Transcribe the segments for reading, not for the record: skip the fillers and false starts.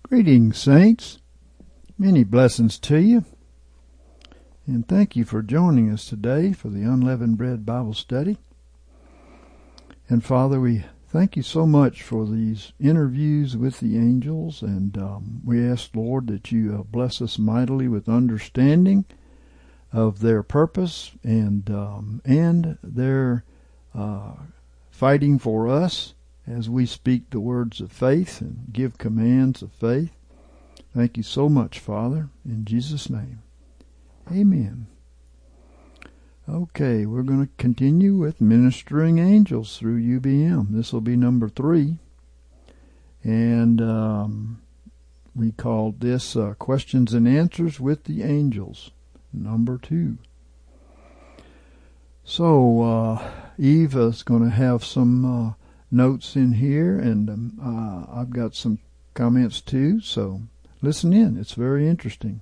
Greetings, saints. Many blessings to you. And thank you for joining us today for the Unleavened Bread Bible Study. And Father, we thank you so much for these interviews with the angels. And we ask, Lord, that you bless us mightily with understanding of their purpose and their fighting for us as we speak the words of faith and give commands of faith. Thank you so much, Father, in Jesus' name. Amen. Okay, we're going to continue with Ministering Angels through UBM. This will be number 3. And we called this Questions and Answers with the Angels, number 2. So, Eve is going to have some notes in here, and I've got some comments too, so listen in. It's very interesting.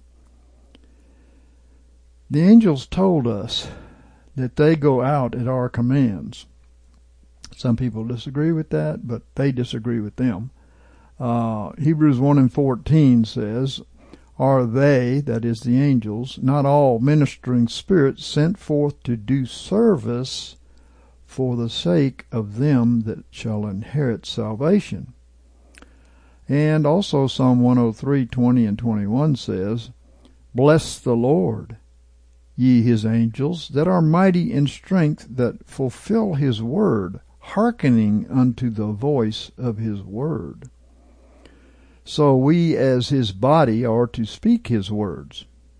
The angels told us that they go out at our commands. Some people disagree with that, but they disagree with them. Hebrews 1:14 says, "Are they," that is the angels, "not all ministering spirits sent forth to do service for the sake of them that shall inherit salvation?" And also Psalm 103:20 and 21 says, "Bless the Lord, ye his angels, that are mighty in strength, that fulfill his word, hearkening unto the voice of his word." So we as his body are to speak his words.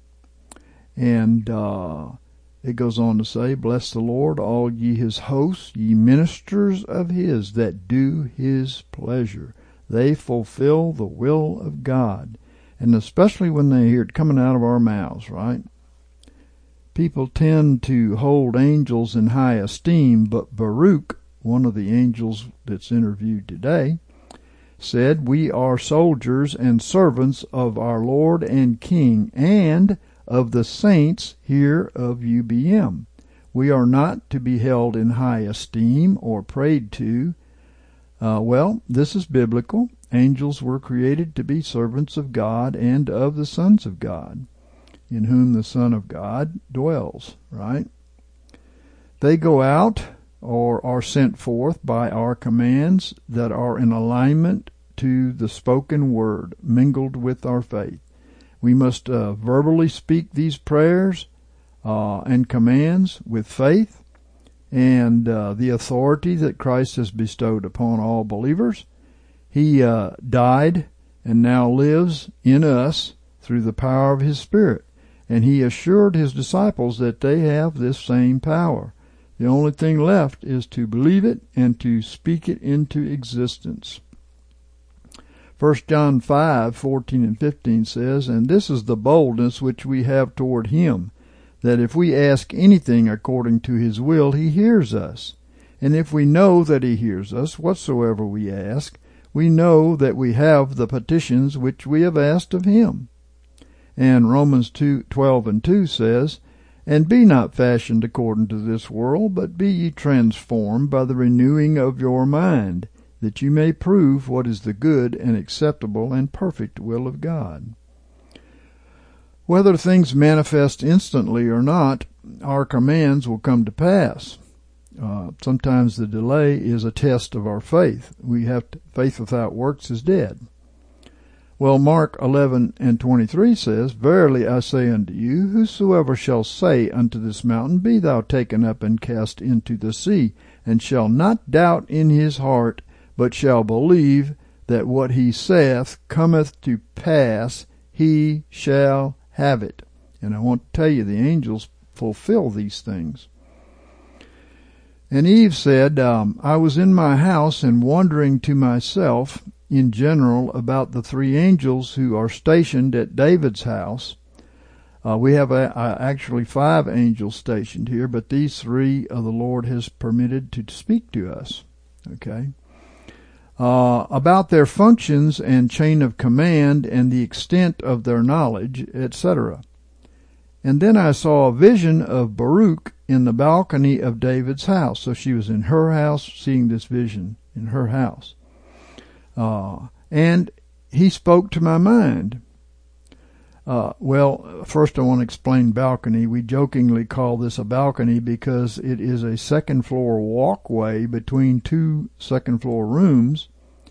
And it goes on to say, "Bless the Lord, all ye his hosts, ye ministers of his that do his pleasure." They fulfill the will of God. And especially when they hear it coming out of our mouths, right? People tend to hold angels in high esteem, but Baruch, one of the angels that's interviewed today, said, "We are soldiers and servants of our Lord and King, and of the saints here of UBM. We are not to be held in high esteem or prayed to." Well, this is biblical. Angels were created to be servants of God and of the sons of God, in whom the Son of God dwells, right? They go out or are sent forth by our commands that are in alignment to the spoken word, mingled with our faith. We must verbally speak these prayers and commands with faith and the authority that Christ has bestowed upon all believers. He died and now lives in us through the power of his Spirit, and he assured his disciples that they have this same power. The only thing left is to believe it and to speak it into existence. 1 John 5:14 and 15 says, "And this is the boldness which we have toward him, that if we ask anything according to his will, he hears us. And if we know that he hears us, whatsoever we ask, we know that we have the petitions which we have asked of him." And Romans 2:12 and 2 says, "And be not fashioned according to this world, but be ye transformed by the renewing of your mind, that you may prove what is the good and acceptable and perfect will of God." Whether things manifest instantly or not, our commands will come to pass. Sometimes the delay is a test of our faith. Faith without works is dead. Well, Mark 11:23 says, "Verily I say unto you, whosoever shall say unto this mountain, Be thou taken up and cast into the sea, and shall not doubt in his heart, but shall believe that what he saith cometh to pass, he shall have it." And I want to tell you, the angels fulfill these things. And Eve said, "I was in my house and wondering to myself in general about the 3 angels who are stationed at David's house." We have actually 5 angels stationed here, but these 3 the Lord has permitted to speak to us. Okay. About their functions and chain of command and the extent of their knowledge, etc. And then I saw a vision of Baruch in the balcony of David's house. So she was in her house seeing this vision in her house. And he spoke to my mind. Well, first I want to explain balcony. We jokingly call this a balcony because it is a second-floor walkway between two second-floor rooms,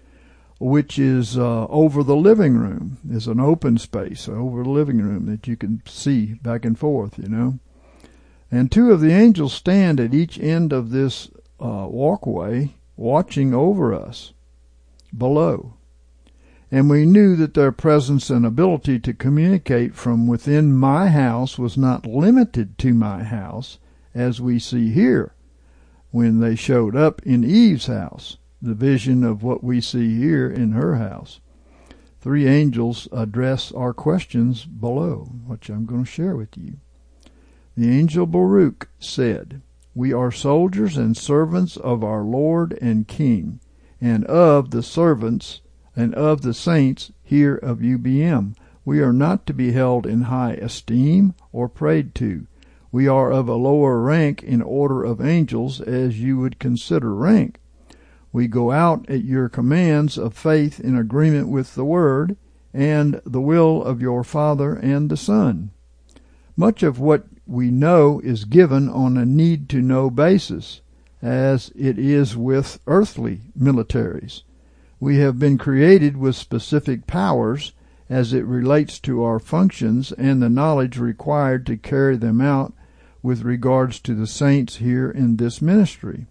which is over the living room. It's an open space over the living room that you can see back and forth, you know. And two of the angels stand at each end of this walkway watching over us below. And we knew that their presence and ability to communicate from within my house was not limited to my house, as we see here when they showed up in Eve's house, the vision of what we see here in her house. Three angels address our questions below, which I'm going to share with you. The angel Baruch said, "We are soldiers and servants of our Lord and King, and of the servants and of the saints here of UBM. We are not to be held in high esteem or prayed to. We are of a lower rank in order of angels, as you would consider rank. We go out at your commands of faith in agreement with the Word and the will of your Father and the Son. Much of what we know is given on a need-to-know basis, as it is with earthly militaries. We have been created with specific powers as it relates to our functions and the knowledge required to carry them out with regards to the saints here in this ministry.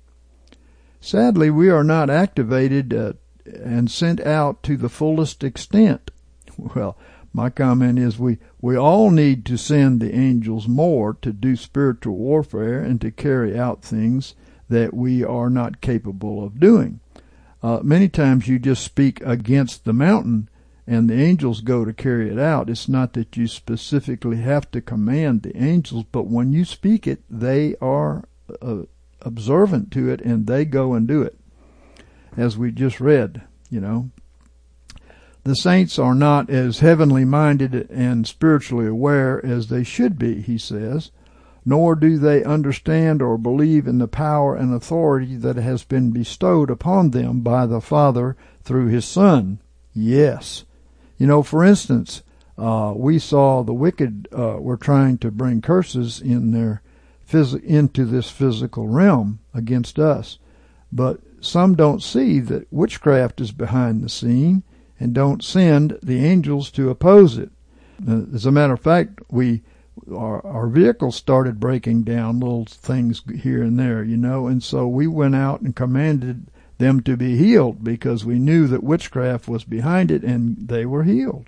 Sadly, we are not activated and sent out to the fullest extent." Well, my comment is we all need to send the angels more to do spiritual warfare and to carry out things that we are not capable of doing. Many times you just speak against the mountain and the angels go to carry it out. It's not that you specifically have to command the angels, but when you speak it, they are observant to it and they go and do it, as we just read, you know. The saints are not as heavenly minded and spiritually aware as they should be, he says, nor do they understand or believe in the power and authority that has been bestowed upon them by the Father through his Son. Yes. You know, for instance, we saw the wicked were trying to bring curses in into this physical realm against us. But some don't see that witchcraft is behind the scene and don't send the angels to oppose it. As a matter of fact, our vehicles started breaking down, little things here and there, you know, and so we went out and commanded them to be healed because we knew that witchcraft was behind it, and they were healed.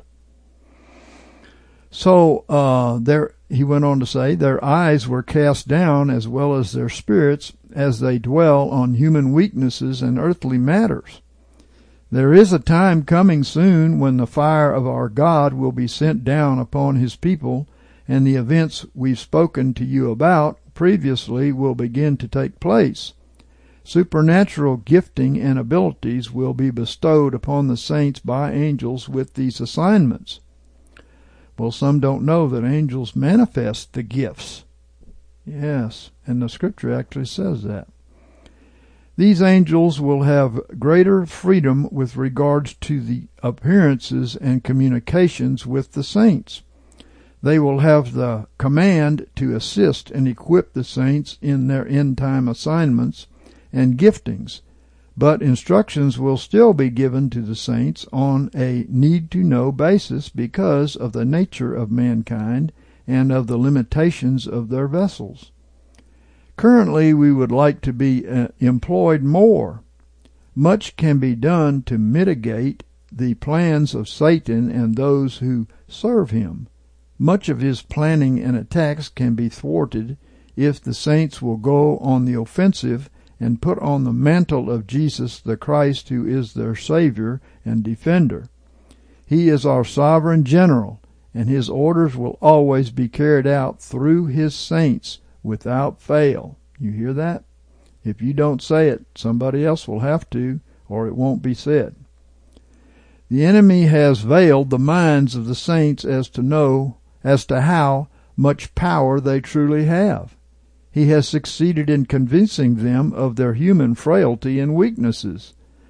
So he went on to say, their eyes were cast down as well as their spirits as they dwell on human weaknesses and earthly matters. There is a time coming soon when the fire of our God will be sent down upon his people, and the events we've spoken to you about previously will begin to take place. Supernatural gifting and abilities will be bestowed upon the saints by angels with these assignments. Well, some don't know that angels manifest the gifts. Yes, and the scripture actually says that. These angels will have greater freedom with regards to the appearances and communications with the saints. They will have the command to assist and equip the saints in their end-time assignments and giftings, but instructions will still be given to the saints on a need-to-know basis because of the nature of mankind and of the limitations of their vessels. Currently, we would like to be employed more. Much can be done to mitigate the plans of Satan and those who serve him. Much of his planning and attacks can be thwarted if the saints will go on the offensive and put on the mantle of Jesus the Christ, who is their Savior and Defender. He is our sovereign general, and his orders will always be carried out through his saints without fail. You hear that? If you don't say it, somebody else will have to, or it won't be said. The enemy has veiled the minds of the saints as to how much power they truly have. He has succeeded in convincing them of their human frailty and weaknesses.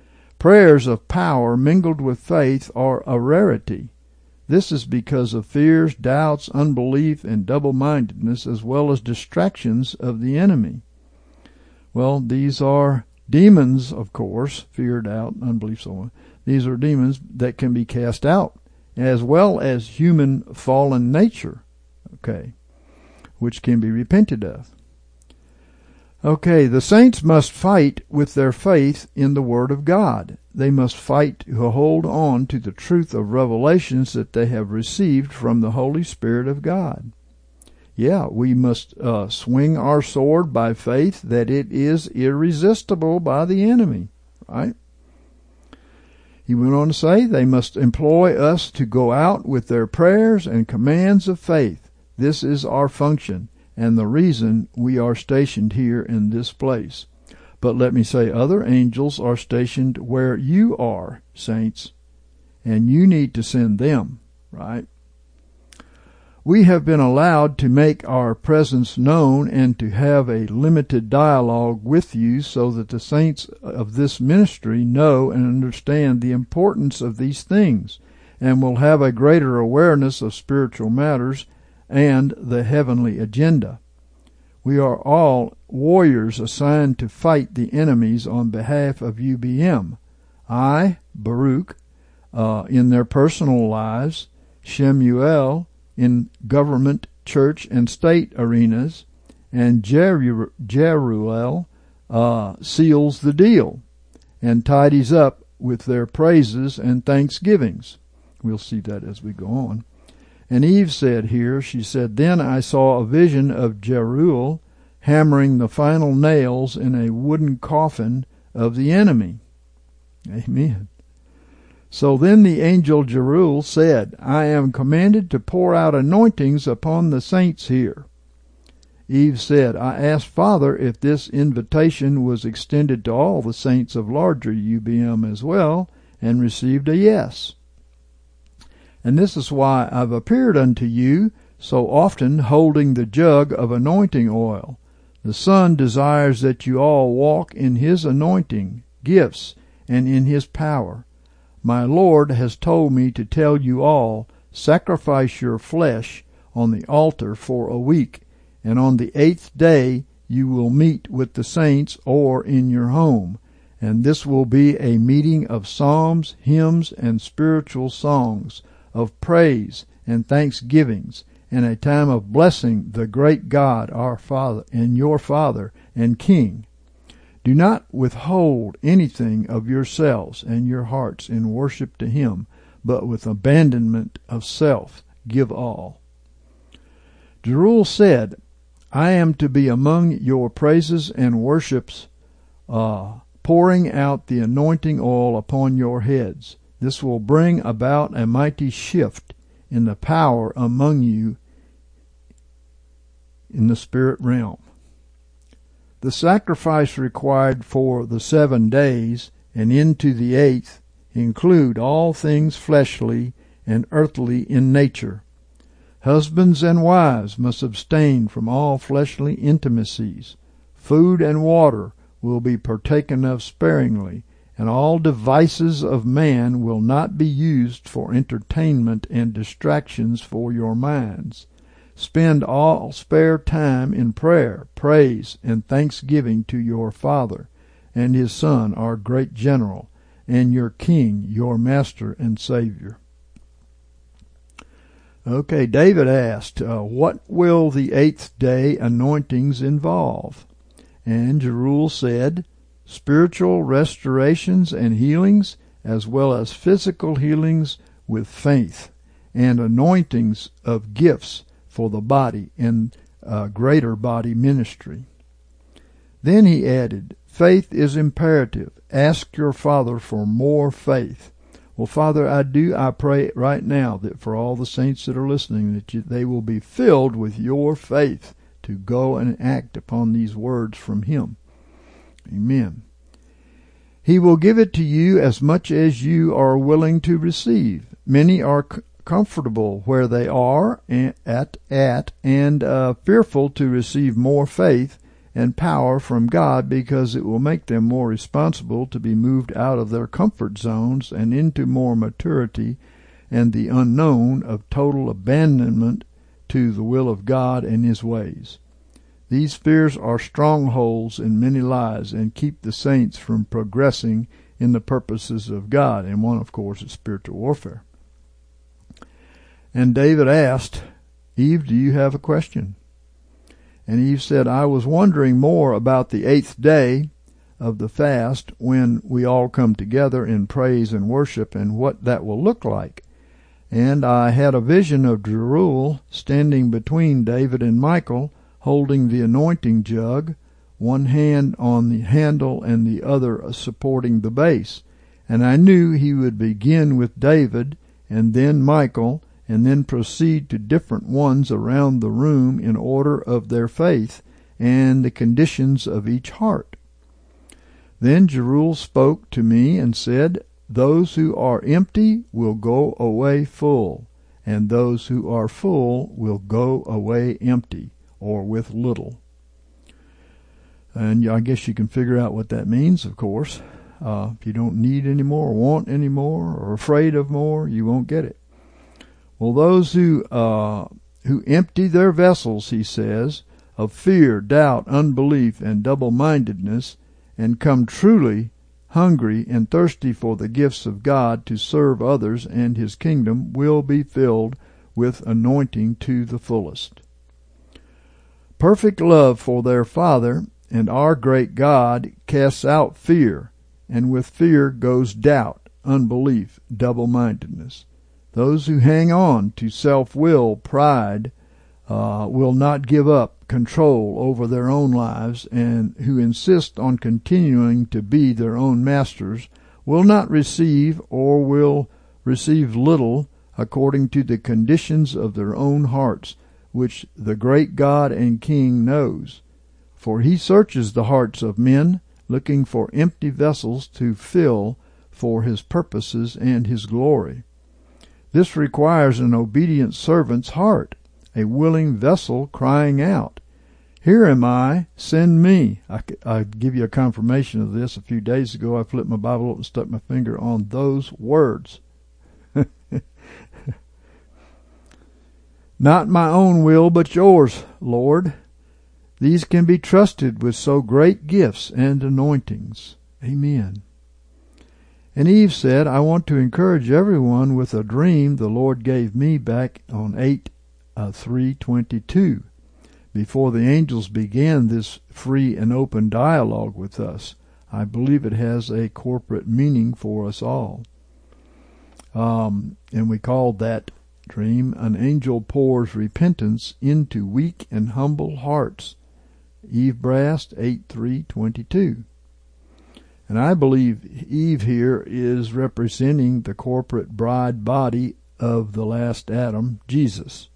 Prayers of power mingled with faith are a rarity. This is because of fears, doubts, unbelief, and double-mindedness, as well as distractions of the enemy. Well, these are demons, of course, fear, doubt, unbelief, so on. These are demons that can be cast out, as well as human fallen nature, which can be repented of. The saints must fight with their faith in the Word of God. They must fight to hold on to the truth of revelations that they have received from the Holy Spirit of God. We must swing our sword by faith that it is irresistible by the enemy, right? He went on to say, they must employ us to go out with their prayers and commands of faith. This is our function and the reason we are stationed here in this place. But let me say, other angels are stationed where you are, saints, and you need to send them, right? We have been allowed to make our presence known and to have a limited dialogue with you so that the saints of this ministry know and understand the importance of these things and will have a greater awareness of spiritual matters and the heavenly agenda. We are all warriors assigned to fight the enemies on behalf of UBM. I, Baruch, in their personal lives, Shemuel, in government, church, and state arenas, and Jeruel seals the deal and tidies up with their praises and thanksgivings. We'll see that as we go on. And Eve said here, she said, then I saw a vision of Jeruel hammering the final nails in a wooden coffin of the enemy. Amen. So then the angel Jeruel said, I am commanded to pour out anointings upon the saints here. Eve said, I asked Father if this invitation was extended to all the saints of larger UBM as well, and received a yes. And this is why I've appeared unto you so often holding the jug of anointing oil. The Son desires that you all walk in His anointing, gifts, and in His power. My Lord has told me to tell you all, sacrifice your flesh on the altar for a week, and on the 8th day you will meet with the saints or in your home, and this will be a meeting of psalms, hymns, and spiritual songs, of praise and thanksgivings, and a time of blessing the great God our Father and your Father and King. Do not withhold anything of yourselves and your hearts in worship to Him, but with abandonment of self give all. Jeruel said, I am to be among your praises and worships, pouring out the anointing oil upon your heads. This will bring about a mighty shift in the power among you in the spirit realm. The sacrifice required for the 7 days and into the 8th include all things fleshly and earthly in nature. Husbands and wives must abstain from all fleshly intimacies. Food and water will be partaken of sparingly, and all devices of man will not be used for entertainment and distractions for your minds. Spend all spare time in prayer, praise, and thanksgiving to your Father and His Son, our great general, and your King, your Master and Savior. Okay, David asked, what will the 8th day anointings involve? And Jeruel said, spiritual restorations and healings, as well as physical healings with faith, and anointings of gifts for the body and greater body ministry. Then he added, faith is imperative. Ask your Father for more faith. Well, Father, I pray right now that for all the saints that are listening, that they will be filled with your faith to go and act upon these words from Him. Amen. He will give it to you as much as you are willing to receive. Many are comfortable where they are and fearful to receive more faith, and power from God, because it will make them more responsible to be moved out of their comfort zones and into more maturity and the unknown of total abandonment to the will of God and His ways. These fears are strongholds in many lives and keep the saints from progressing in the purposes of God. And one, of course, is spiritual warfare. And David asked, Eve, do you have a question? And Eve said, I was wondering more about the 8th day of the fast, when we all come together in praise and worship, and what that will look like. And I had a vision of Jeruel standing between David and Michal, holding the anointing jug, one hand on the handle and the other supporting the base. And I knew he would begin with David, and then Michal, and then proceed to different ones around the room in order of their faith and the conditions of each heart. Then Jeruel spoke to me and said, Those who are empty will go away full, and those who are full will go away empty, or with little. And I guess you can figure out what that means, of course. If you don't need any more, or want any more, or afraid of more, you won't get it. Well, those who empty their vessels, he says, of fear, doubt, unbelief, and double-mindedness, and come truly hungry and thirsty for the gifts of God to serve others and His kingdom, will be filled with anointing to the fullest. Perfect love for their Father and our great God casts out fear, and with fear goes doubt, unbelief, double-mindedness. Those who hang on to self-will, pride, will not give up control over their own lives, and who insist on continuing to be their own masters, will not receive, or will receive little, according to the conditions of their own hearts, which the great God and King knows. For He searches the hearts of men, looking for empty vessels to fill for His purposes and His glory. This requires an obedient servant's heart, a willing vessel crying out, Here am I, send me. I give you a confirmation of this. A few days ago I flipped my Bible up and stuck my finger on those words. Not my own will, but yours, Lord. These can be trusted with so great gifts and anointings. Amen. And Eve said, I want to encourage everyone with a dream the Lord gave me back on 8/3/22, before the angels began this free and open dialogue with us. I believe it has a corporate meaning for us all. And we called that dream, An Angel Pours Repentance into Weak and Humble Hearts. Eve Brast, 8/3/22. And I believe Eve here is representing the corporate bride body of the last Adam, Jesus.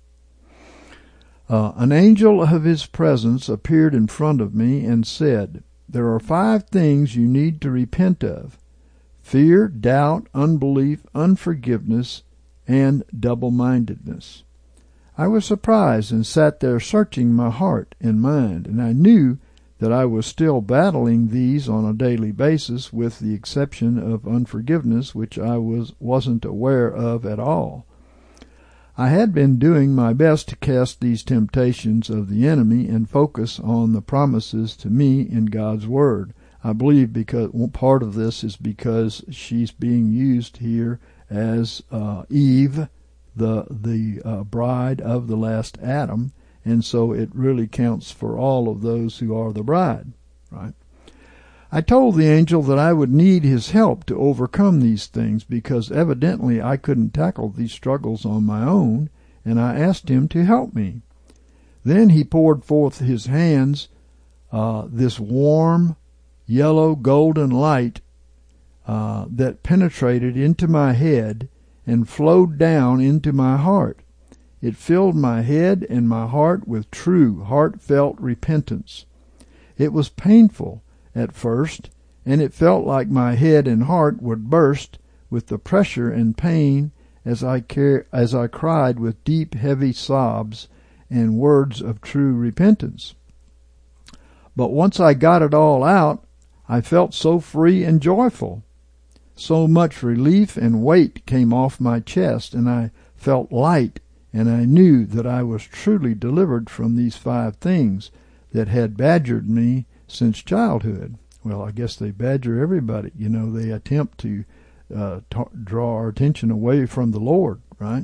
An angel of His presence appeared in front of me and said, There are 5 things you need to repent of: fear, doubt, unbelief, unforgiveness, and double-mindedness. I was surprised and sat there searching my heart and mind, and I knew that I was still battling these on a daily basis, with the exception of unforgiveness, which I wasn't aware of at all. I had been doing my best to cast these temptations of the enemy and focus on the promises to me in God's Word. I believe because part of this is because she's being used here as Eve, the bride of the last Adam, and so it really counts for all of those who are the bride, right? I told the angel that I would need his help to overcome these things, because evidently I couldn't tackle these struggles on my own, and I asked him to help me. Then he poured forth his hands, this warm, yellow, golden light that penetrated into my head and flowed down into my heart. It filled my head and my heart with true, heartfelt repentance. It was painful at first, and it felt like my head and heart would burst with the pressure and pain as I cried with deep, heavy sobs and words of true repentance. But once I got it all out, I felt so free and joyful. So much relief and weight came off my chest, and I felt light, and I knew that I was truly delivered from these 5 things that had badgered me since childhood. Well, I guess they badger everybody. They attempt to draw our attention away from the Lord, right?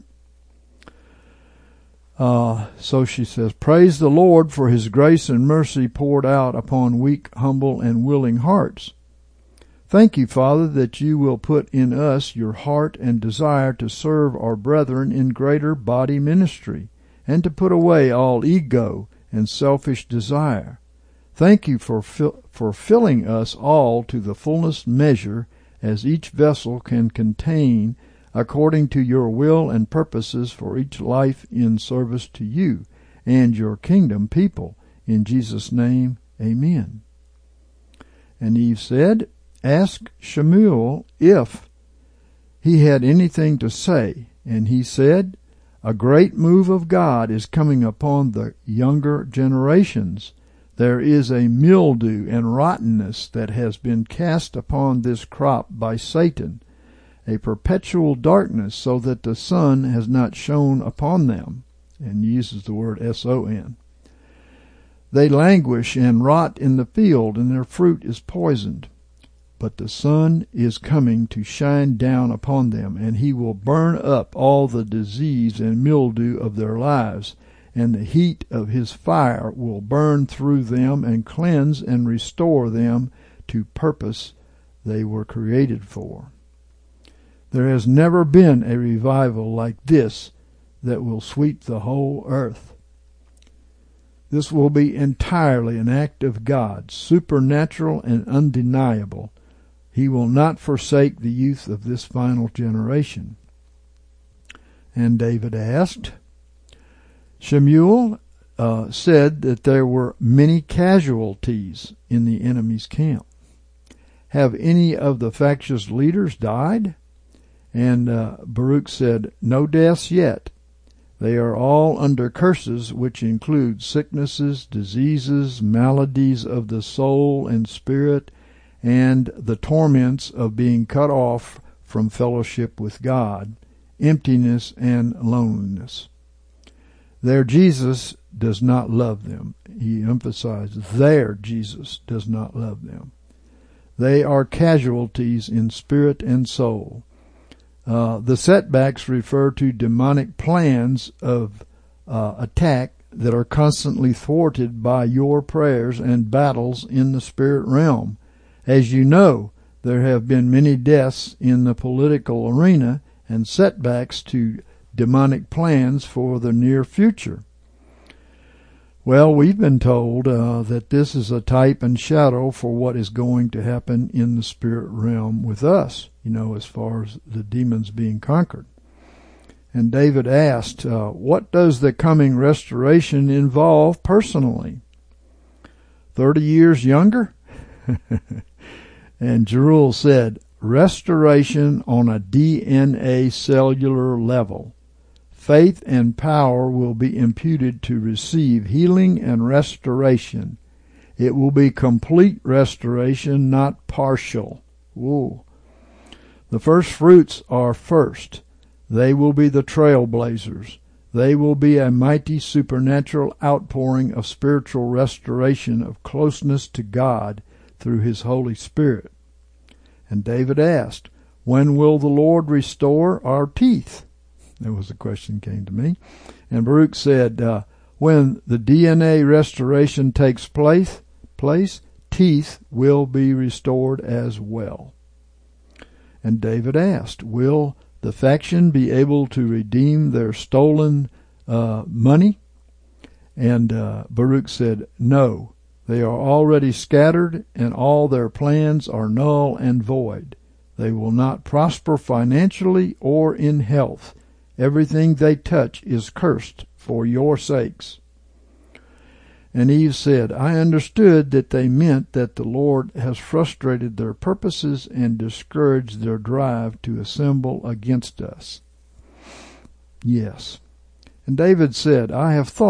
So she says, praise the Lord for his grace and mercy poured out upon weak, humble, and willing hearts. Thank you, Father, that you will put in us your heart and desire to serve our brethren in greater body ministry, and to put away all ego and selfish desire. Thank you for filling us all to the fullest measure as each vessel can contain, according to your will and purposes for each life in service to you and your kingdom people. In Jesus' name, amen. And Eve said, ask Shemuel if he had anything to say. And he said, a great move of God is coming upon the younger generations. There is a mildew and rottenness that has been cast upon this crop by Satan, a perpetual darkness, so that the sun has not shone upon them. And uses the word S-O-N. They languish and rot in the field, and their fruit is poisoned. But the sun is coming to shine down upon them, and he will burn up all the disease and mildew of their lives, and the heat of his fire will burn through them and cleanse and restore them to purpose they were created for. There has never been a revival like this that will sweep the whole earth. This will be entirely an act of God, supernatural and undeniable. He will not forsake the youth of this final generation. And David asked, Shemuel said that there were many casualties in the enemy's camp. Have any of the factious leaders died? And Baruch said, no deaths yet. They are all under curses, which include sicknesses, diseases, maladies of the soul and spirit, and the torments of being cut off from fellowship with God, emptiness and loneliness. Their Jesus does not love them. He emphasizes their Jesus does not love them. They are casualties in spirit and soul. The setbacks refer to demonic plans of attack that are constantly thwarted by your prayers and battles in the spirit realm. As you know, there have been many deaths in the political arena and setbacks to demonic plans for the near future. Well, we've been told that this is a type and shadow for what is going to happen in the spirit realm with us, as far as the demons being conquered. And David asked, what does the coming restoration involve personally? 30 years younger? And Jeruel said, restoration on a DNA cellular level. Faith and power will be imputed to receive healing and restoration. It will be complete restoration, not partial. Whoa. The first fruits are first. They will be the trailblazers. They will be a mighty supernatural outpouring of spiritual restoration of closeness to God through his Holy Spirit. And David asked, when will the Lord restore our teeth? That was the question came to me. And Baruch said, when the DNA restoration takes place, teeth will be restored as well. And David asked, will the faction be able to redeem their stolen money? And Baruch said, no. They are already scattered, and all their plans are null and void. They will not prosper financially or in health. Everything they touch is cursed for your sakes. And Eve said, I understood that they meant that the Lord has frustrated their purposes and discouraged their drive to assemble against us. Yes. And David said, I have thought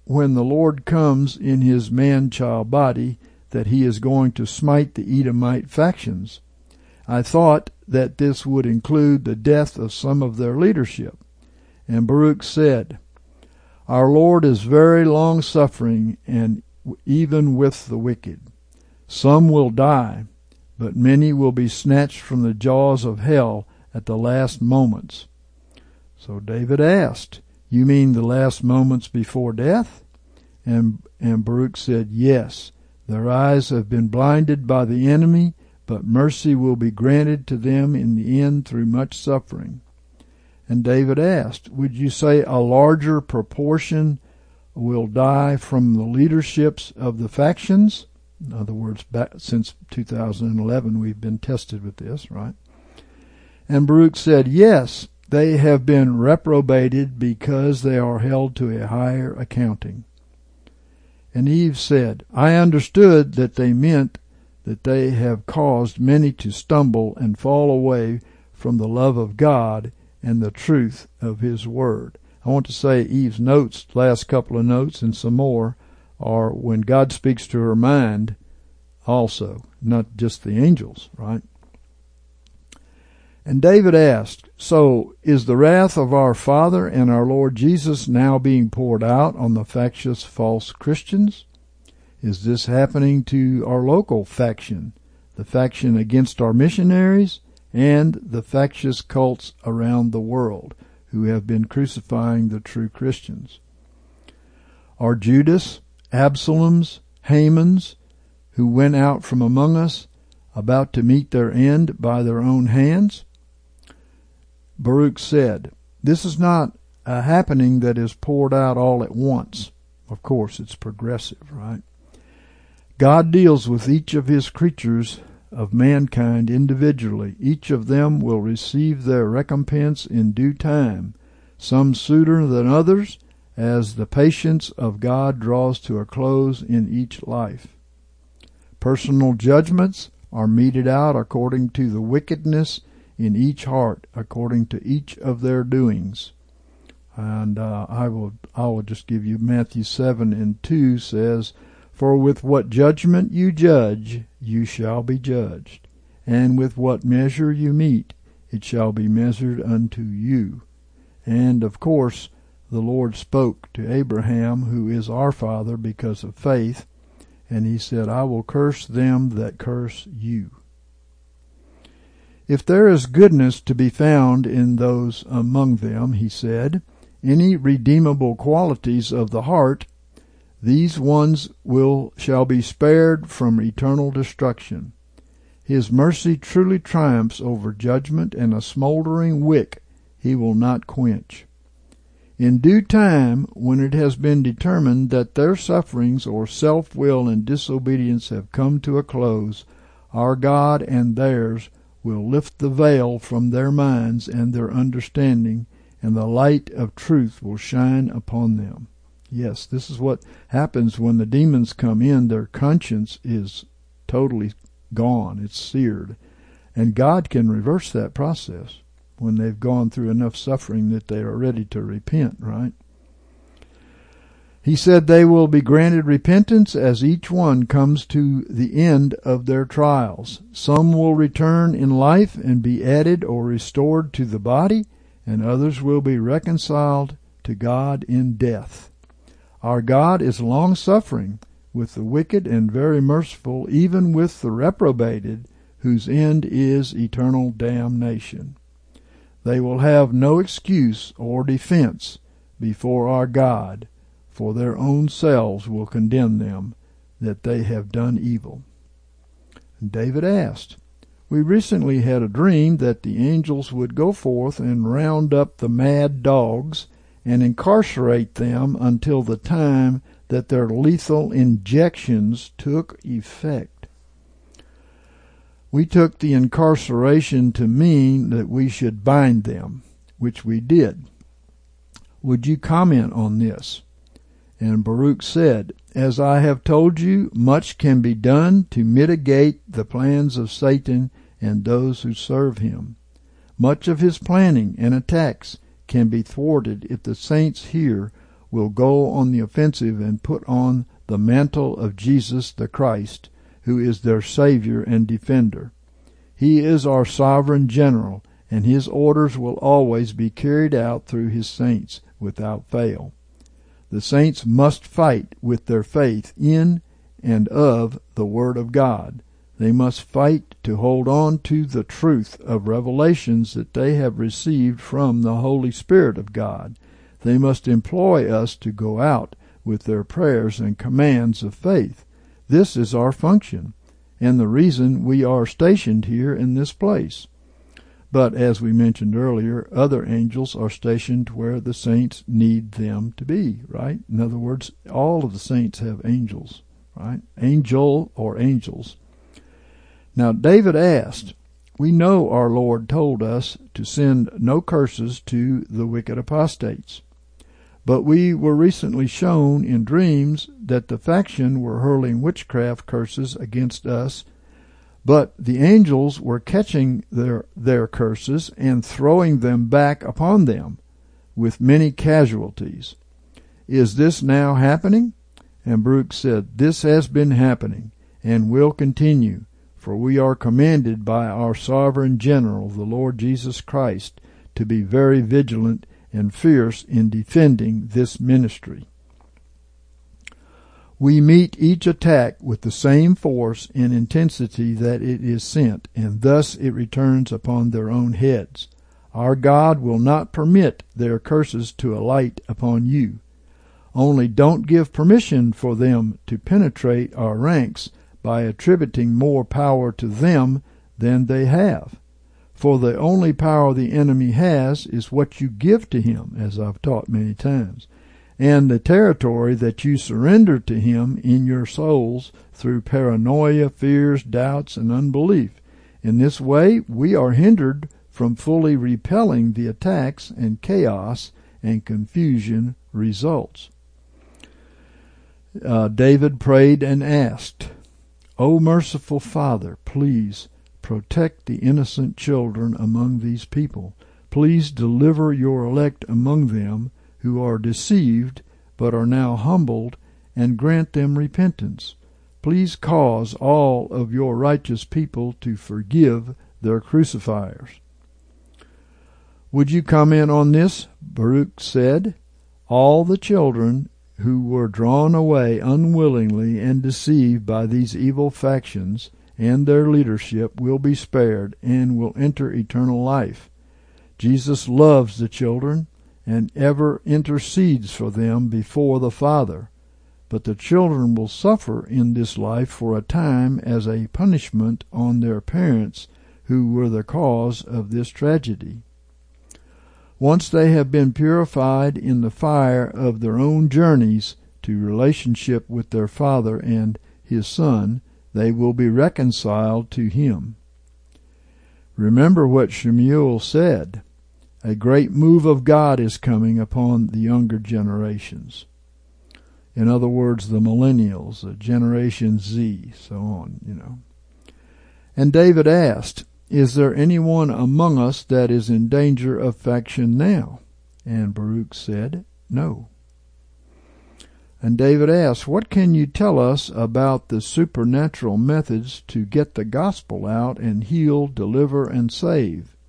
when the Lord comes in his man-child body that he is going to smite the Edomite factions. I thought that this would include the death of some of their leadership. And Baruch said, Our Lord is very long-suffering, and even with the wicked. Some will die, but many will be snatched from the jaws of hell at the last moments. So David asked, You mean the last moments before death? And Baruch said, Yes, their eyes have been blinded by the enemy, but mercy will be granted to them in the end through much suffering. And David asked, Would you say a larger proportion will die from the leaderships of the factions? In other words, since 2011 we've been tested with this, right? And Baruch said, Yes, they have been reprobated because they are held to a higher accounting. And Eve said, I understood that they meant that they have caused many to stumble and fall away from the love of God and the truth of his word. I want to say Eve's notes, last couple of notes and some more, are when God speaks to her mind also, not just the angels, right? And David asked, So is the wrath of our Father and our Lord Jesus now being poured out on the factious false Christians? Is this happening to our local faction, the faction against our missionaries, and the factious cults around the world who have been crucifying the true Christians? Are Judas, Absalom's, Haman's, who went out from among us, about to meet their end by their own hands? Baruch said, This is not a happening that is poured out all at once. Of course, it's progressive, right? God deals with each of his creatures of mankind individually. Each of them will receive their recompense in due time, some sooner than others, as the patience of God draws to a close in each life. Personal judgments are meted out according to the wickedness in each heart, according to each of their doings. And I will just give you Matthew 7:2 says, For with what judgment you judge, you shall be judged, and with what measure you mete, it shall be measured unto you. And of course, the Lord spoke to Abraham, who is our father because of faith, and he said, I will curse them that curse you. If there is goodness to be found in those among them, he said, any redeemable qualities of the heart, these ones shall be spared from eternal destruction. His mercy truly triumphs over judgment, and a smoldering wick he will not quench. In due time, when it has been determined that their sufferings or self-will and disobedience have come to a close, our God and theirs will lift the veil from their minds and their understanding, and the light of truth will shine upon them. Yes, this is what happens when the demons come in. Their conscience is totally gone. It's seared. And God can reverse that process when they've gone through enough suffering that they are ready to repent, right? He said they will be granted repentance as each one comes to the end of their trials. Some will return in life and be added or restored to the body, and others will be reconciled to God in death. Our God is long-suffering with the wicked and very merciful, even with the reprobated, whose end is eternal damnation. They will have no excuse or defense before our God, for their own selves will condemn them that they have done evil. And David asked, We recently had a dream that the angels would go forth and round up the mad dogs and incarcerate them until the time that their lethal injections took effect. We took the incarceration to mean that we should bind them, which we did. Would you comment on this? And Baruch said, As I have told you, much can be done to mitigate the plans of Satan and those who serve him. Much of his planning and attacks can be thwarted if the saints here will go on the offensive and put on the mantle of Jesus the Christ, who is their Savior and Defender. He is our sovereign general, and his orders will always be carried out through his saints without fail. The saints must fight with their faith in and of the Word of God. They must fight to hold on to the truth of revelations that they have received from the Holy Spirit of God. They must employ us to go out with their prayers and commands of faith. This is our function, and the reason we are stationed here in this place. But as we mentioned earlier, other angels are stationed where the saints need them to be, right? In other words, all of the saints have angels, right? Angel or angels. Now David asked, we know our Lord told us to send no curses to the wicked apostates. But we were recently shown in dreams that the faction were hurling witchcraft curses against us, but the angels were catching their curses and throwing them back upon them with many casualties. Is this now happening? And Baruch said, this has been happening and will continue, for we are commanded by our sovereign general, the Lord Jesus Christ, to be very vigilant and fierce in defending this ministry. We meet each attack with the same force and intensity that it is sent, and thus it returns upon their own heads. Our God will not permit their curses to alight upon you. Only don't give permission for them to penetrate our ranks by attributing more power to them than they have. For the only power the enemy has is what you give to him, as I've taught many times, and the territory that you surrender to him in your souls through paranoia, fears, doubts, and unbelief. In this way, we are hindered from fully repelling the attacks, and chaos and confusion results. David prayed and asked, O merciful Father, please protect the innocent children among these people. Please deliver your elect among them who are deceived but are now humbled, and grant them repentance. Please cause all of your righteous people to forgive their crucifiers. Would you comment on this? Baruch said, all the children who were drawn away unwillingly and deceived by these evil factions and their leadership will be spared and will enter eternal life. Jesus loves the children and ever intercedes for them before the Father. But the children will suffer in this life for a time as a punishment on their parents who were the cause of this tragedy. Once they have been purified in the fire of their own journeys to relationship with their Father and His Son, they will be reconciled to Him. Remember what Shemuel said. A great move of God is coming upon the younger generations. In other words, the millennials, the Generation Z, so on, And David asked, is there anyone among us that is in danger of faction now? And Baruch said, no. And David asked, what can you tell us about the supernatural methods to get the gospel out and heal, deliver, and save?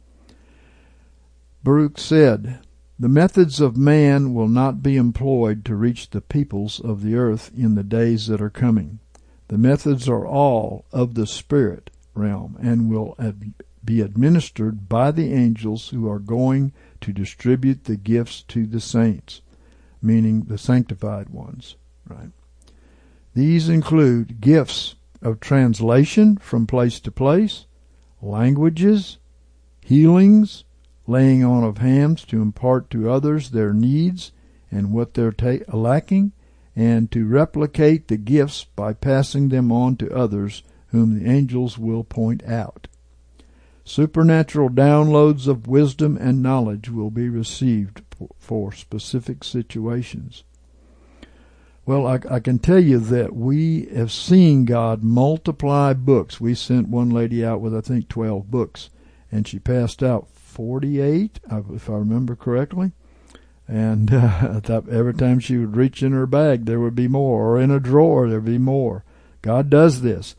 Baruch said, the methods of man will not be employed to reach the peoples of the earth in the days that are coming. The methods are all of the spirit realm and will be administered by the angels who are going to distribute the gifts to the saints, meaning the sanctified ones, right? These include gifts of translation from place to place, languages, healings, laying on of hands to impart to others their needs and what they're lacking, and to replicate the gifts by passing them on to others whom the angels will point out. Supernatural downloads of wisdom and knowledge will be received for specific situations. Well, I can tell you that we have seen God multiply books. We sent one lady out with, I think, 12 books, and she passed out 48, if I remember correctly. And every time she would reach in her bag, there would be more, or in a drawer, there would be more. God does this.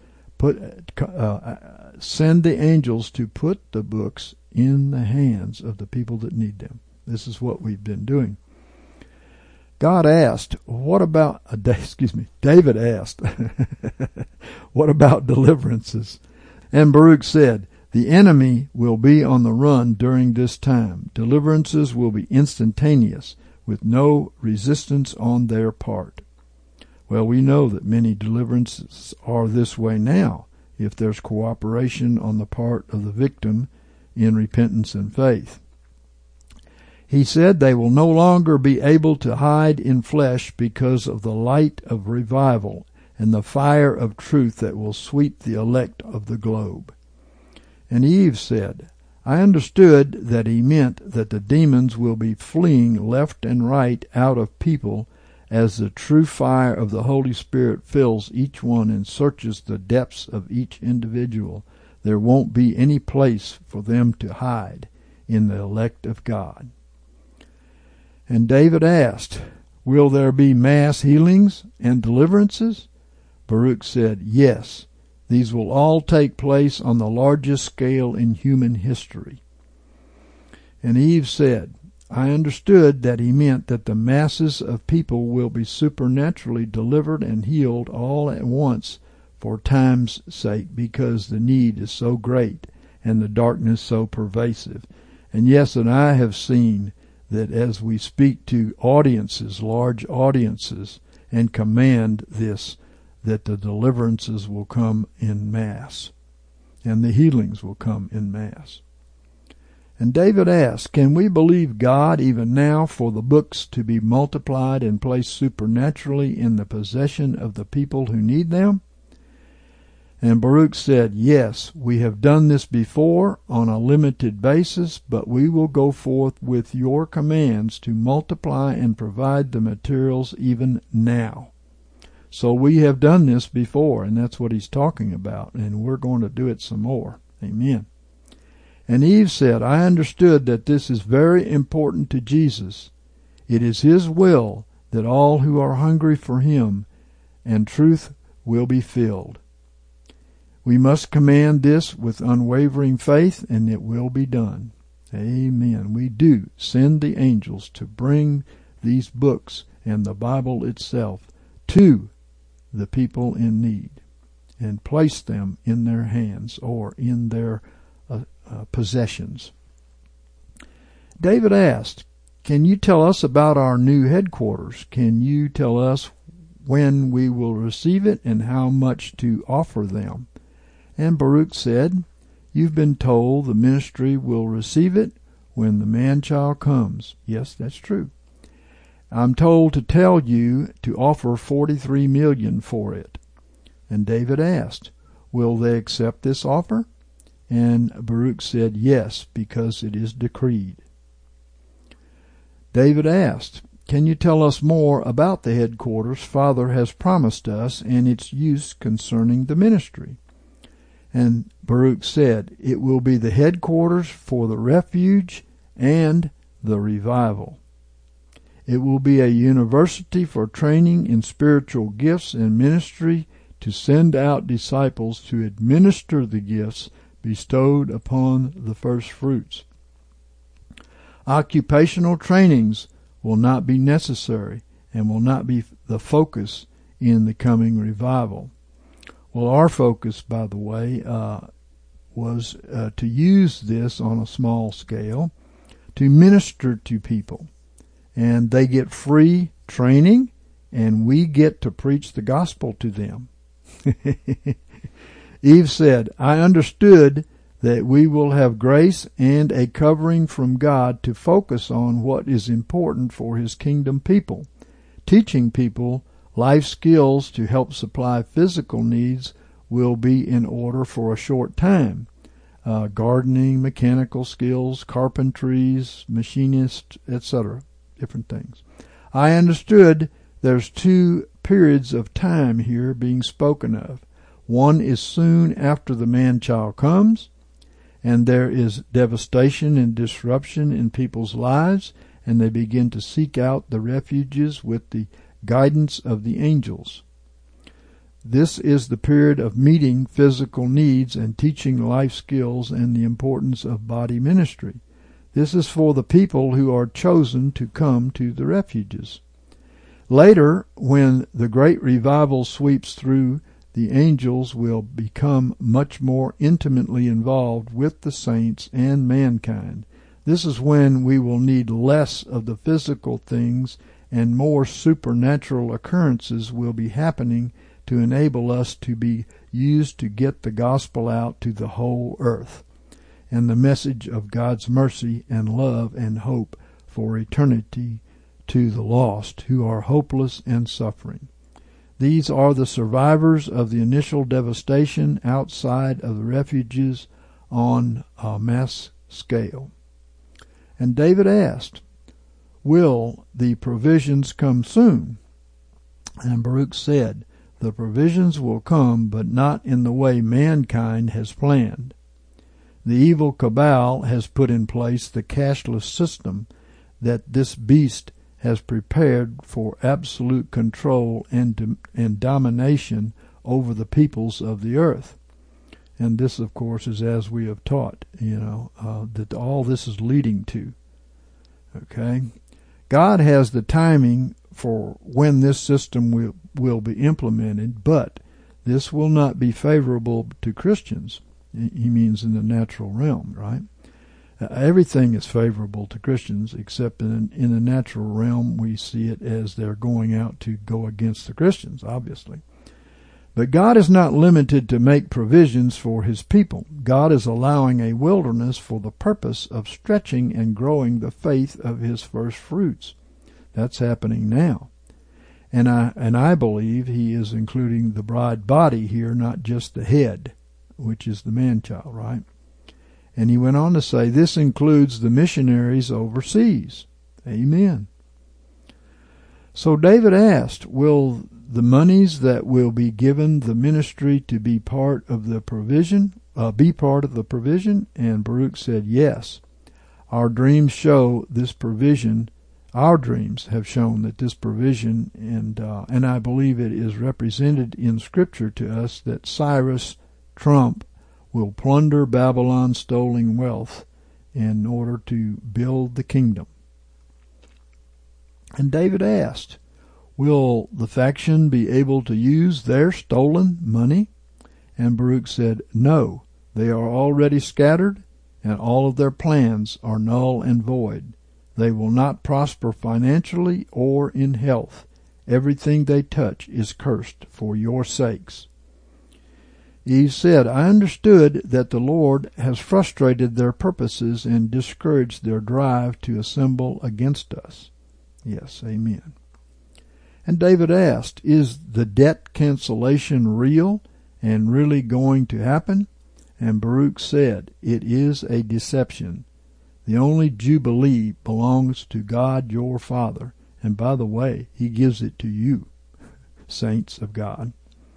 Send the angels to put the books in the hands of the people that need them. This is what we've been doing. God asked, David asked, what about deliverances? And Baruch said, the enemy will be on the run during this time. Deliverances will be instantaneous, with no resistance on their part. Well, we know that many deliverances are this way now, if there's cooperation on the part of the victim in repentance and faith. He said they will no longer be able to hide in flesh because of the light of revival and the fire of truth that will sweep the elect of the globe. And Eve said, I understood that he meant that the demons will be fleeing left and right out of people as the true fire of the Holy Spirit fills each one and searches the depths of each individual. There won't be any place for them to hide in the elect of God. And David asked, will there be mass healings and deliverances? Baruch said, yes, these will all take place on the largest scale in human history. And Eve said, I understood that he meant that the masses of people will be supernaturally delivered and healed all at once for time's sake, because the need is so great and the darkness so pervasive. And yes, and I have seen that as we speak to audiences, large audiences, and command this, that the deliverances will come in mass, and the healings will come in mass. And David asked, can we believe God even now for the books to be multiplied and placed supernaturally in the possession of the people who need them? And Baruch said, yes, we have done this before on a limited basis, but we will go forth with your commands to multiply and provide the materials even now. So we have done this before, and that's what he's talking about, and we're going to do it some more. Amen. And Eve said, I understood that this is very important to Jesus. It is his will that all who are hungry for him and truth will be filled. We must command this with unwavering faith, and it will be done. Amen. We do send the angels to bring these books and the Bible itself to the people in need and place them in their hands or in their possessions. David asked, can you tell us about our new headquarters? Can you tell us when we will receive it and how much to offer them? And Baruch said, you've been told the ministry will receive it when the man-child comes. Yes, that's true. I'm told to tell you to offer $43 million for it. And David asked, will they accept this offer? And Baruch said, yes, because it is decreed. David asked, can you tell us more about the headquarters Father has promised us and its use concerning the ministry? And Baruch said, it will be the headquarters for the refuge and the revival. It will be a university for training in spiritual gifts and ministry to send out disciples to administer the gifts bestowed upon the first fruits. Occupational trainings will not be necessary and will not be the focus in the coming revival. Well, our focus, by the way, was to use this on a small scale to minister to people. And they get free training, and we get to preach the gospel to them. Eve said, I understood that we will have grace and a covering from God to focus on what is important for his kingdom people. Teaching people life skills to help supply physical needs will be in order for a short time. Gardening, mechanical skills, carpentries, machinists, etc. Different things. I understood there's 2 periods of time here being spoken of. One is soon after the man-child comes, and there is devastation and disruption in people's lives, and they begin to seek out the refuges with the guidance of the angels. This is the period of meeting physical needs and teaching life skills and the importance of body ministry. This is for the people who are chosen to come to the refuges. Later, when the great revival sweeps through, the angels will become much more intimately involved with the saints and mankind. This is when we will need less of the physical things and more supernatural occurrences will be happening to enable us to be used to get the gospel out to the whole earth and the message of God's mercy and love and hope for eternity to the lost who are hopeless and suffering. These are the survivors of the initial devastation outside of the refuges on a mass scale. And David asked, will the provisions come soon? And Baruch said, the provisions will come, but not in the way mankind has planned. The evil cabal has put in place the cashless system that this beast has prepared for absolute control and domination over the peoples of the earth. And this, of course, is as we have taught, that all this is leading to. Okay? God has the timing for when this system will be implemented, but this will not be favorable to Christians. He means in the natural realm, right? Everything is favorable to Christians, except in the natural realm we see it as they're going out to go against the Christians, obviously. But God is not limited to make provisions for his people. God is allowing a wilderness for the purpose of stretching and growing the faith of his first fruits. That's happening now. And I believe he is including the bride body here, not just the head, which is the man-child, right? And he went on to say, this includes the missionaries overseas. Amen. So David asked, will the monies that will be given the ministry to be part of the provision, And Baruch said, yes. Our dreams show this provision. Our dreams have shown that this provision, and I believe it is represented in Scripture to us, that Cyrus Trump will plunder Babylon's stolen wealth in order to build the kingdom. And David asked, will the faction be able to use their stolen money? And Baruch said, no, they are already scattered, and all of their plans are null and void. They will not prosper financially or in health. Everything they touch is cursed for your sakes. Eve said, I understood that the Lord has frustrated their purposes and discouraged their drive to assemble against us. Yes, amen. And David asked, is the debt cancellation real and really going to happen? And Baruch said, it is a deception. The only jubilee belongs to God your Father. And by the way, he gives it to you, saints of God.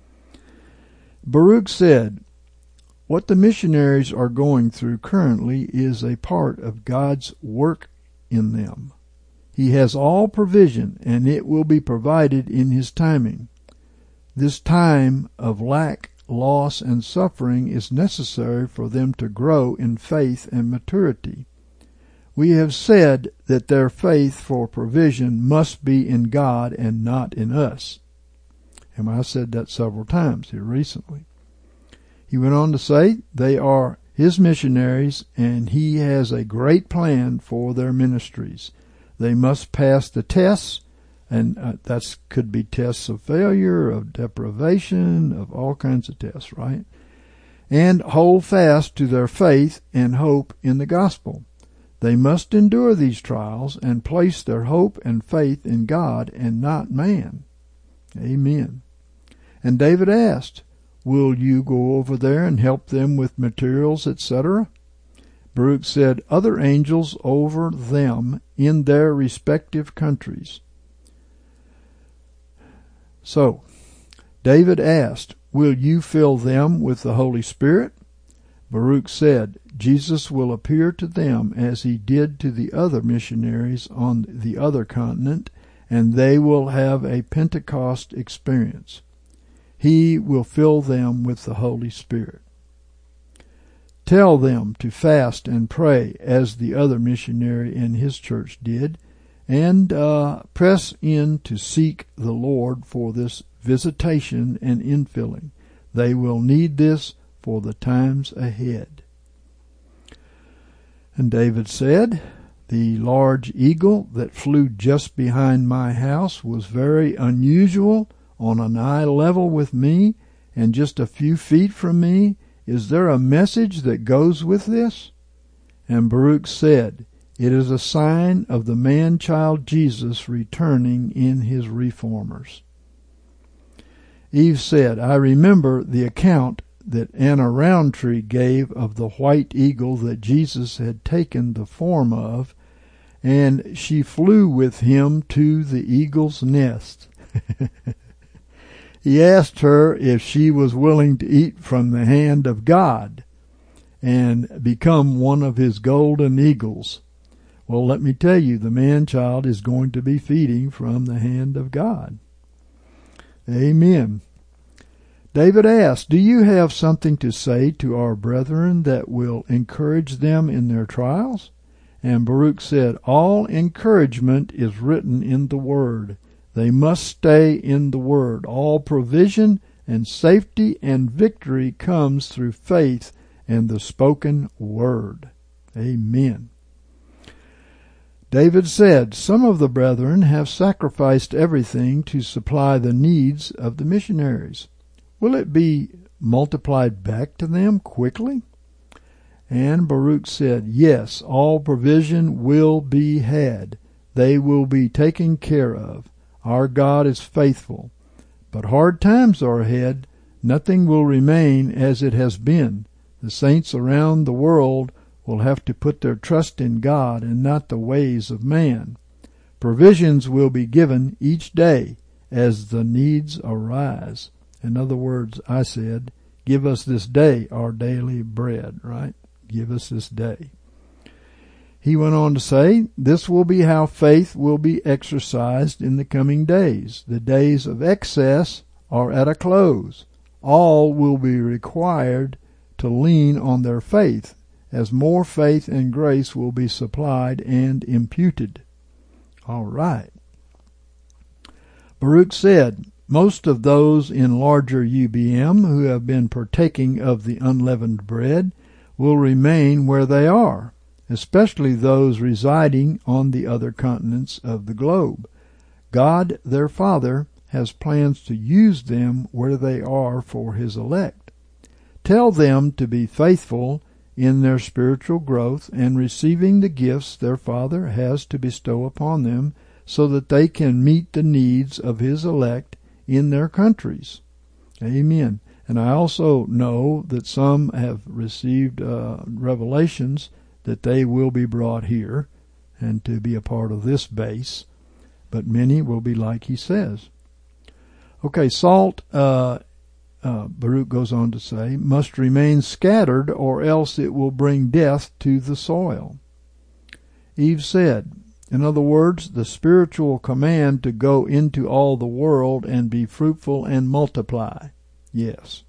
Baruch said, what the missionaries are going through currently is a part of God's work in them. He has all provision, and it will be provided in his timing. This time of lack, loss, and suffering is necessary for them to grow in faith and maturity. We have said that their faith for provision must be in God and not in us. And I said that several times here recently. He went on to say they are his missionaries, and he has a great plan for their ministries. They must pass the tests, and that could be tests of failure, of deprivation, of all kinds of tests, right? And hold fast to their faith and hope in the gospel. They must endure these trials and place their hope and faith in God and not man. Amen. And David asked, will you go over there and help them with materials, etc.? Baruch said, other angels over them in their respective countries. So, David asked, will you fill them with the Holy Spirit? Baruch said, Jesus will appear to them as he did to the other missionaries on the other continent, and they will have a Pentecost experience. He will fill them with the Holy Spirit. Tell them to fast and pray as the other missionary in his church did, and press in to seek the Lord for this visitation and infilling. They will need this for the times ahead. And David said, the large eagle that flew just behind my house was very unusual, on an eye level with me and just a few feet from me. Is there a message that goes with this? And Baruch said, it is a sign of the man-child Jesus returning in his reformers. Eve said, I remember the account that Anna Roundtree gave of the white eagle that Jesus had taken the form of, and she flew with him to the eagle's nest. He asked her if she was willing to eat from the hand of God and become one of his golden eagles. Well, let me tell you, the man-child is going to be feeding from the hand of God. Amen. David asked, do you have something to say to our brethren that will encourage them in their trials? And Baruch said, all encouragement is written in the Word. They must stay in the Word. All provision and safety and victory comes through faith and the spoken Word. Amen. David said, some of the brethren have sacrificed everything to supply the needs of the missionaries. Will it be multiplied back to them quickly? And Baruch said, yes, all provision will be had. They will be taken care of. Our God is faithful. But hard times are ahead. Nothing will remain as it has been. The saints around the world will have to put their trust in God and not the ways of man. Provisions will be given each day as the needs arise. In other words, I said, give us this day our daily bread, right? Give us this day. He went on to say, this will be how faith will be exercised in the coming days. The days of excess are at a close. All will be required to lean on their faith, as more faith and grace will be supplied and imputed. All right. Baruch said, most of those in larger UBM who have been partaking of the unleavened bread will remain where they are, especially those residing on the other continents of the globe. God, their Father, has plans to use them where they are for his elect. Tell them to be faithful in their spiritual growth and receiving the gifts their Father has to bestow upon them so that they can meet the needs of his elect in their countries. Amen. And I also know that some have received revelations that they will be brought here and to be a part of this base, but many will be like he says. Okay, salt, Baruch goes on to say, must remain scattered or else it will bring death to the soil. Eve said, in other words, the spiritual command to go into all the world and be fruitful and multiply. Yes.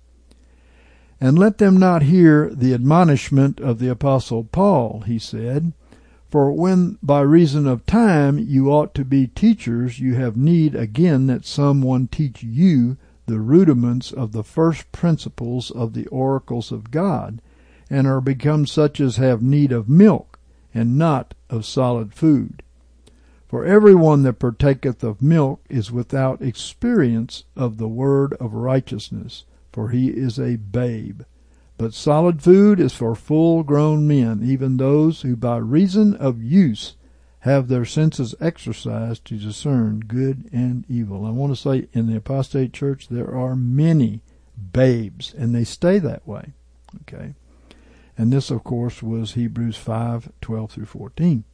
And let them not hear the admonishment of the Apostle Paul, he said, for when by reason of time you ought to be teachers, you have need again that someone teach you the rudiments of the first principles of the oracles of God, and are become such as have need of milk, and not of solid food. For everyone that partaketh of milk is without experience of the word of righteousness, for he is a babe. But solid food is for full-grown men, even those who by reason of use have their senses exercised to discern good and evil. I want to say in the apostate church there are many babes, and they stay that way. Okay, and this, of course, was Hebrews 5:12 through 14.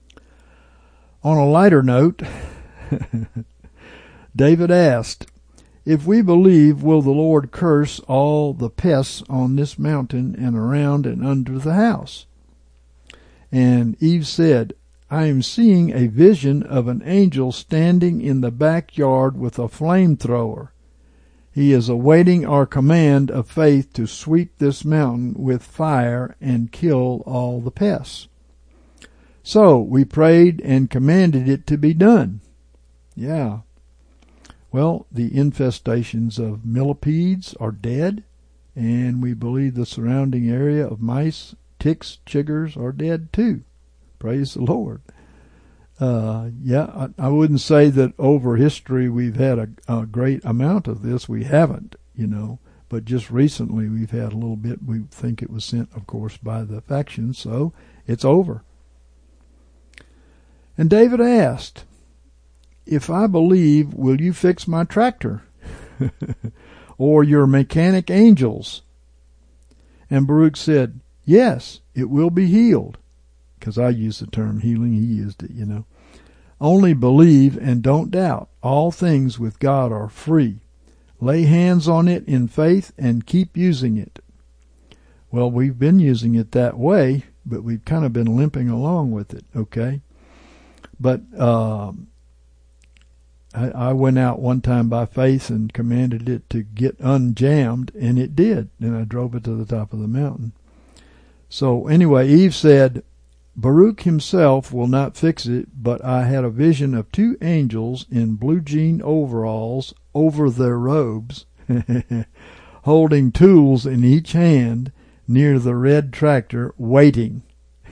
On a lighter note, David asked, If we believe, will the Lord curse all the pests on this mountain and around and under the house? And Eve said, I am seeing a vision of an angel standing in the backyard with a flamethrower. He is awaiting our command of faith to sweep this mountain with fire and kill all the pests. So we prayed and commanded it to be done. Yeah. Well, the infestations of millipedes are dead, and we believe the surrounding area of mice, ticks, chiggers are dead too. Praise the Lord. I wouldn't say that over history we've had a great amount of this. We haven't, but just recently we've had a little bit. We think it was sent, of course, by the factions, so it's over. And David asked, if I believe, will you fix my tractor? Or your mechanic angels? And Baruch said, yes, it will be healed. Because I used the term healing, he used it, Only believe and don't doubt. All things with God are free. Lay hands on it in faith and keep using it. Well, we've been using it that way, but we've kind of been limping along with it, okay? But I went out one time by faith and commanded it to get unjammed, and it did. And I drove it to the top of the mountain. So anyway, Eve said, Baruch himself will not fix it, but I had a vision of two angels in blue jean overalls over their robes, holding tools in each hand near the red tractor, waiting.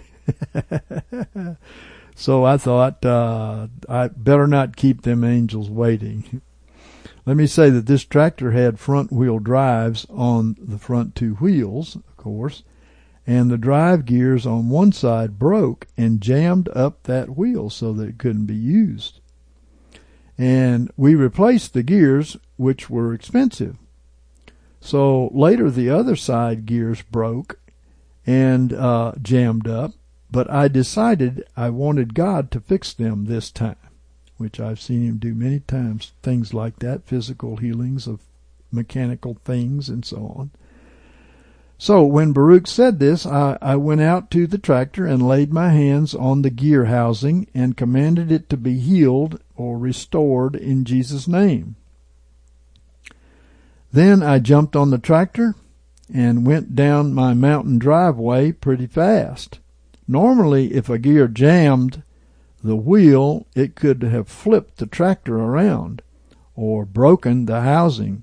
So I thought, I better not keep them angels waiting. Let me say that this tractor had front-wheel drives on the front two wheels, of course, and the drive gears on one side broke and jammed up that wheel so that it couldn't be used. And we replaced the gears, which were expensive. So later the other side gears broke and jammed up, but I decided I wanted God to fix them this time, which I've seen him do many times, things like that, physical healings of mechanical things and so on. So when Baruch said this, I went out to the tractor and laid my hands on the gear housing and commanded it to be healed or restored in Jesus' name. Then I jumped on the tractor and went down my mountain driveway pretty fast. Normally, if a gear jammed the wheel, it could have flipped the tractor around or broken the housing,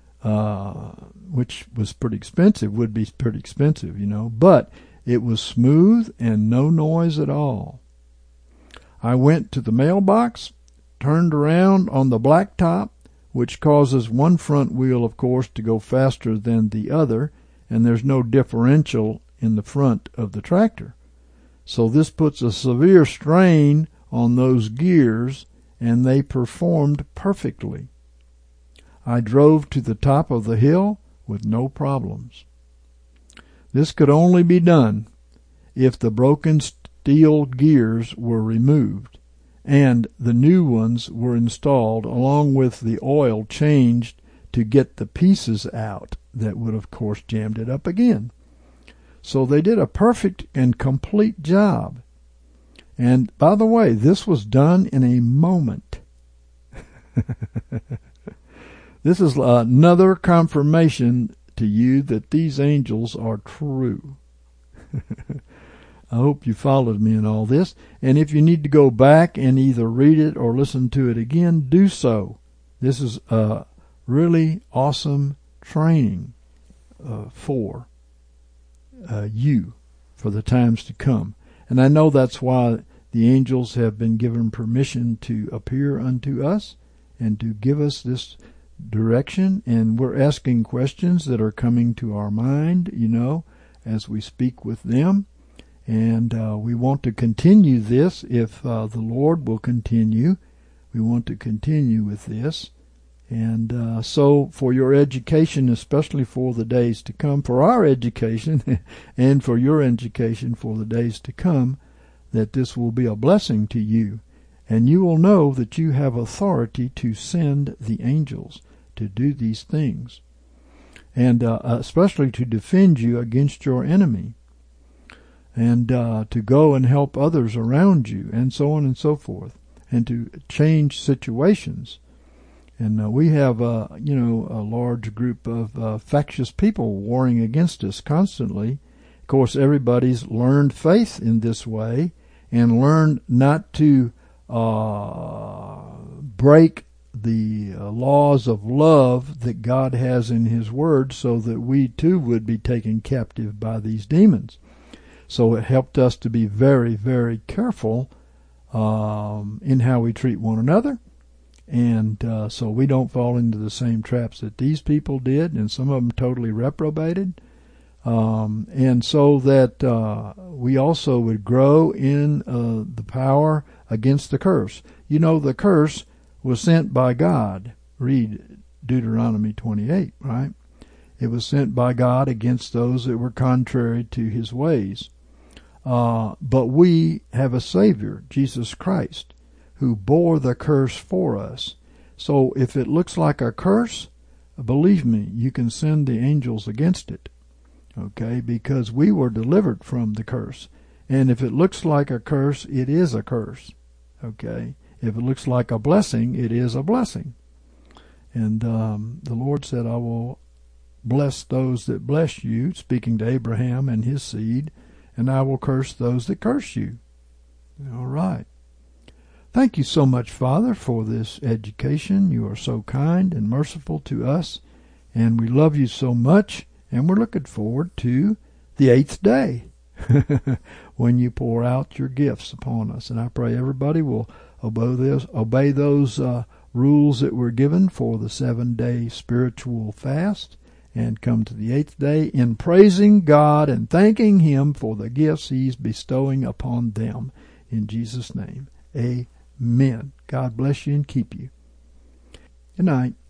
which was pretty expensive, would be pretty expensive, but it was smooth and no noise at all. I went to the mailbox, turned around on the blacktop, which causes one front wheel, of course, to go faster than the other, and there's no differential in the front of the tractor. So this puts a severe strain on those gears, and they performed perfectly. I drove to the top of the hill with no problems. This could only be done if the broken steel gears were removed and the new ones were installed, along with the oil changed to get the pieces out that would, of course, jammed it up again. So they did a perfect and complete job. And by the way, this was done in a moment. This is another confirmation to you that these angels are true. I hope you followed me in all this. And if you need to go back and either read it or listen to it again, do so. This is a really awesome training for you for the times to come. And I know that's why the angels have been given permission to appear unto us and to give us this direction, and we're asking questions that are coming to our mind, as we speak with them. And we want to continue this if the Lord will continue. We want to continue with this. And so for your education, especially for the days to come, for our education and for your education for the days to come, that this will be a blessing to you. And you will know that you have authority to send the angels to do these things, and especially to defend you against your enemy, and to go and help others around you, and so on and so forth, and to change situations. And we have, a large group of factious people warring against us constantly. Of course, everybody's learned faith in this way and learned not to break the laws of love that God has in His Word, so that we too would be taken captive by these demons. So it helped us to be very, very careful in how we treat one another, and so we don't fall into the same traps that these people did, and some of them totally reprobated, and so that we also would grow in the power against the curse. You know, the curse was sent by God. Read Deuteronomy 28, right? It was sent by God against those that were contrary to His ways. But we have a Savior, Jesus Christ, who bore the curse for us. So if it looks like a curse, believe me, you can send the angels against it, okay? Because we were delivered from the curse. And if it looks like a curse, it is a curse, okay? If it looks like a blessing, it is a blessing. And the Lord said, I will bless those that bless you, speaking to Abraham and his seed, and I will curse those that curse you. All right. Thank you so much, Father, for this education. You are so kind and merciful to us, and we love you so much, and we're looking forward to the 8th day when you pour out your gifts upon us. And I pray everybody will obey those rules that were given for the 7-day spiritual fast, and come to the 8th day in praising God and thanking Him for the gifts He's bestowing upon them. In Jesus' name, amen. God bless you and keep you. Good night.